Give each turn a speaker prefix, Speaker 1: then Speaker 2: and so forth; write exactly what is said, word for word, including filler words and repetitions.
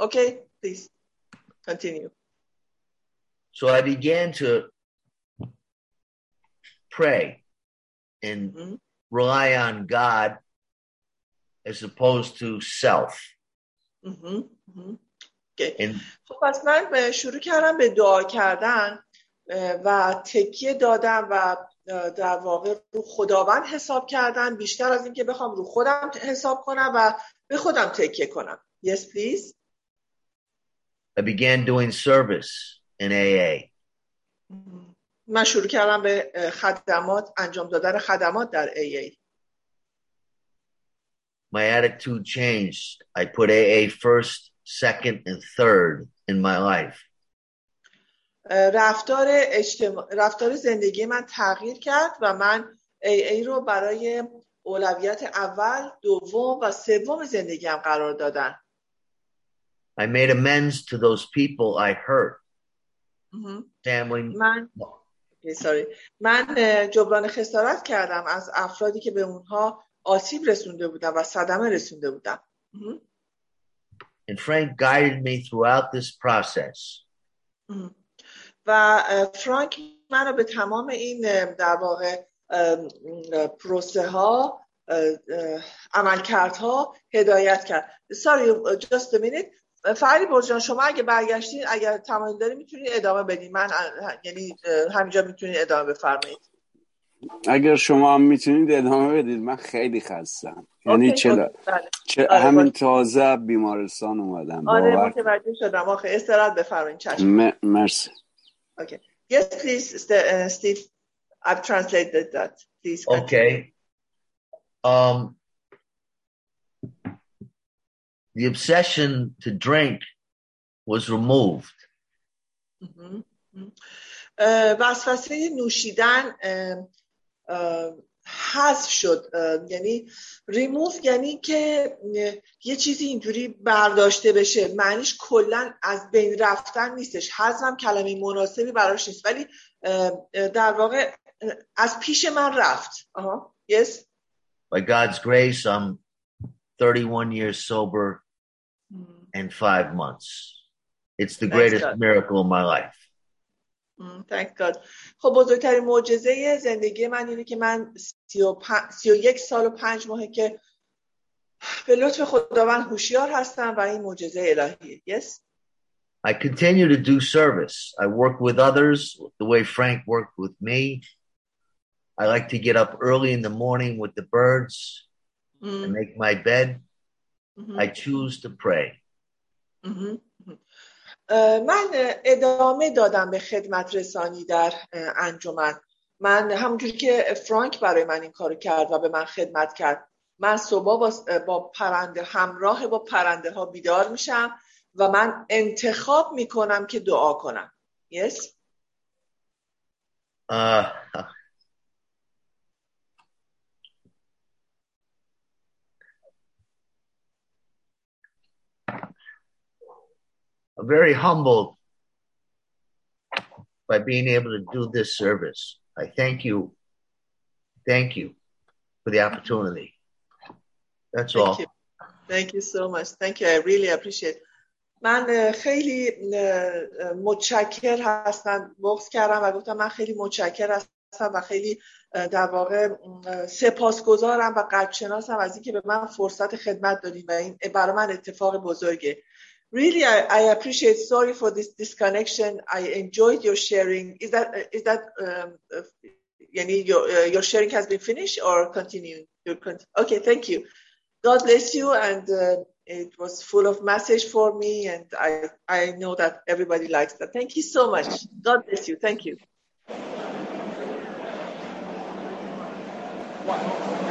Speaker 1: Okay, please continue.
Speaker 2: So I began to pray and mm-hmm. rely on God as opposed to self.
Speaker 1: Mm-hmm. Mm-hmm. Okay. And, خب پس من شروع کردم به دعا کردن و تکیه دادم و در واقع رو خداوند حساب کردن بیشتر از این که بخوام رو خودم حساب کنم و به خودم تکیه کنم. Yes, please.
Speaker 2: I began doing service in A A.
Speaker 1: من شروع کردم به خدمات انجام دادن خدمات در A A.
Speaker 2: My attitude changed. I put A A first, second, and third in my life.
Speaker 1: رفتار اجتماع... رفتار زندگی من تغییر کرد و من A A رو برای اولویت اول، دوم و سوم زندگیم قرار دادم.
Speaker 2: I made amends to those people I hurt.
Speaker 1: Mm-hmm.
Speaker 2: Family.
Speaker 1: من okay, sorry. من جبران خسارت کردم از افرادی که به اونها آسیب رسونده بودم و صدمه رسونده بودم. Mm-hmm.
Speaker 2: And Frank guided me throughout this process.
Speaker 1: Mm-hmm. و فرانک منو به تمام این در واقع پروسه ها عملکردها هدایت کرد. Sorry, just a minute. فری برجان شما اگه برگشتین اگر تمایل دارید میتونید ادامه بدین. من یعنی همینجا میتونید ادامه بفرمایید.
Speaker 3: اگر شما هم میتونید ادامه بدید من خیلی خستم. یعنی چه چه
Speaker 1: آره
Speaker 3: همین
Speaker 1: باید.
Speaker 3: تازه بیمارستان اومدم.
Speaker 1: آره متوجه شدم. آخه استراحت بفرمایید. چشم.
Speaker 3: م- مرسی.
Speaker 1: Okay. Yes, please, uh, Steve. I've translated that. Please continue.
Speaker 2: Okay. Um, the obsession to drink was removed.
Speaker 1: Mm-hmm. Uh, وسوسه نوشیدن uh, uh, حذف شد. uh, یعنی ریموف یعنی که uh, یه چیزی اینجوری برداشته بشه، معنیش کلن از بین رفتن نیستش. حذفم کلمه مناسبی براش نیست، ولی uh, uh, در واقع uh, از پیش من رفت. uh-huh. Yes.
Speaker 2: By God's grace, I'm thirty-one years sober mm. and five months. It's the greatest miracle of my life.
Speaker 1: Mm, thank God. خب بزرگترین معجزه زندگی من اینه که من سی و, پن... سی و یک سال و پنج ماهه که به لطف خداوند هوشیار هستم و این معجزه الهیه. Yes.
Speaker 2: I continue to do service. I work with others the way Frank worked with me. I like to get up early in the morning with the birds mm. and make my bed. Mm-hmm. I choose to pray.
Speaker 1: Mm-hmm. من ادامه دادم به خدمت رسانی در انجمن. من همونجوری که فرانک برای من این کارو کرد و به من خدمت کرد، من صبح با, با پرنده همراه با پرنده ها بیدار میشم و من انتخاب میکنم که دعا کنم. Yes.
Speaker 2: Uh, I'm very humbled by being able to do this service. I thank you. Thank you for the opportunity. That's
Speaker 1: thank
Speaker 2: all.
Speaker 1: You. Thank you so much. Thank you. I really appreciate. من خیلی متشکر هستم. بغض کردم و گفتم من خیلی متشکر هستم و خیلی در واقع سپاسگزارم و قدرشناسم از اینکه به من فرصت خدمت دادید و این برای من اتفاق بزرگه. Really, I, I appreciate. Sorry for this disconnection. I enjoyed your sharing. Is that is that um, uh, your uh, your sharing has been finished or continuing? Okay, thank you. God bless you. And uh, it was full of message for me, and I I know that everybody likes that. Thank you so much. God bless you. Thank you. Wow.